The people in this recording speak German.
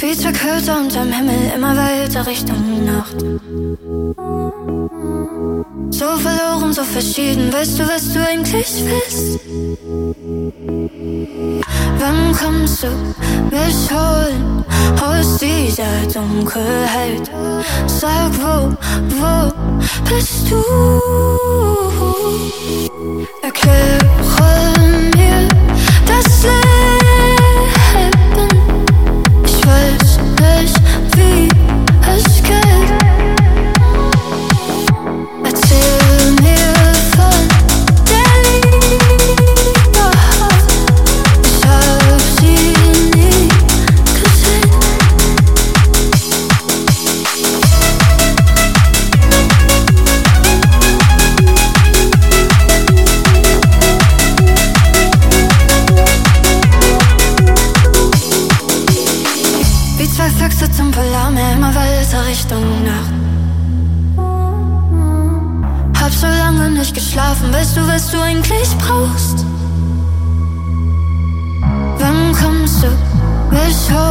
Wie zwei Köter unterm Himmel, immer weiter Richtung Nacht. So verloren, so verschieden, weißt du, was du eigentlich willst? Wann kommst du mich holen aus dieser Dunkelheit? Sag, wo bist du? Erkläre mir das Leben. Ich weiß nicht, wie es geht. Erzähl mir von der Liebe. Ich hab sie nie gesehen. Wie zwei Füchse zum Polarmeer, immer weiter Richtung Nacht. Hab so lange nicht geschlafen, weißt du, was du eigentlich brauchst? Wann kommst du mich holen?